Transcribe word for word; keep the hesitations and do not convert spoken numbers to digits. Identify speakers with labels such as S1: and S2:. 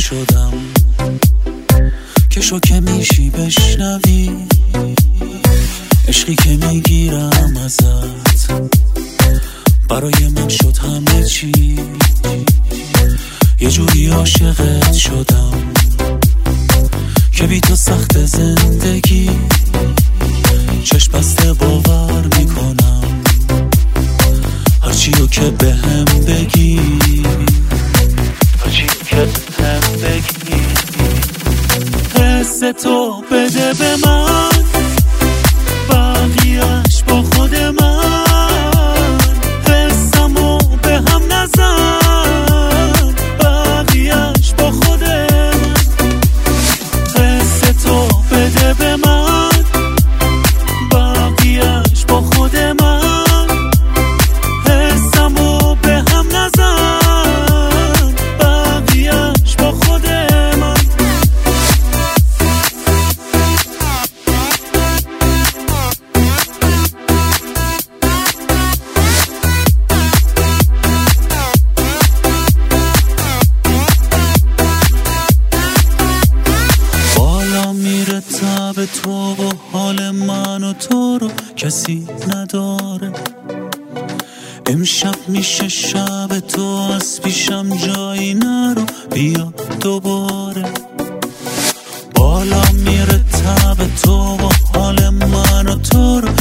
S1: شدم که شوکه میشی بشنوی عشقی که میگیرم ازت برای من شد همه چی. یه جوری عاشقت شدم که بی تو سخت زندگی. چشم بسته باور میکنم هرچیو که بهم بگی، هرچیو که بهم بگی. حس تو بده به من، بقیه‌اش با خود من. حسمو به هم نزن، بقیه‌اش با خود من. حس تو بده به من، بقیه‌اش با خود من. حسمو به هم نزن، بقیه‌اش با خود من. بالا میره تب تو و حال من و تو رو کسی نداره. امشب میشه شب تو، از پیشم جایی نرو، بیا دوباره. بالا میره تب تو و حال من و تو رو